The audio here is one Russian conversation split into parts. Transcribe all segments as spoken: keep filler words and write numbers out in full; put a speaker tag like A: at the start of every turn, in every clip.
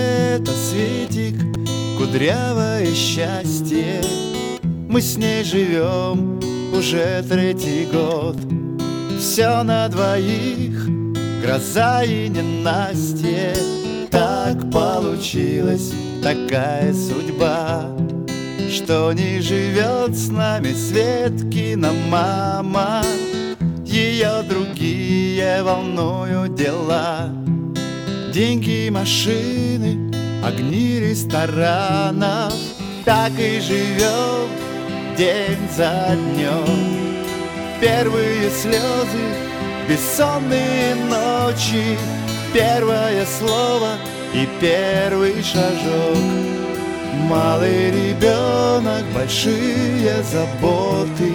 A: это Светик, кудрявое счастье. Мы с ней живем уже третий год. Все на двоих, гроза и ненастье. Так получилась такая судьба, что не живет с нами Светкина мама. Ее другие волнуют дела: деньги, машины, огни ресторанов. Так и живем день за днем. Первые слезы, бессонные ночи, первое слово и первый шажок. Малый ребенок, большие заботы.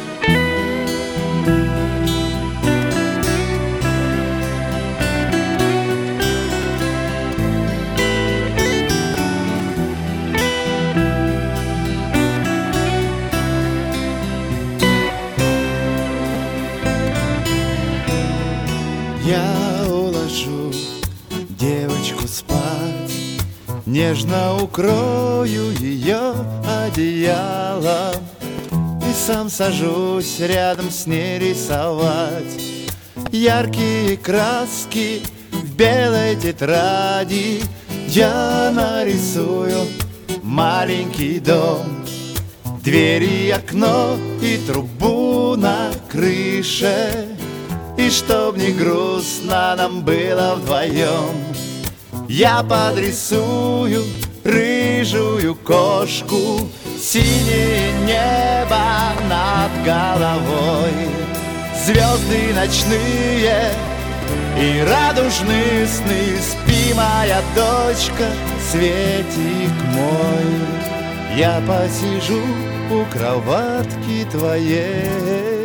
A: Я уложу девочку спать, нежно укрою ее одеялом и сам сажусь рядом с ней рисовать. Яркие краски в белой тетради я нарисую маленький дом, двери, окно и трубу на крыше. И чтоб не грустно нам было вдвоем, я подрисую рыжую кошку, синее небо над головой, звезды ночные и радужные сны. Спи, моя дочка, Светик мой, я посижу у кроватки твоей.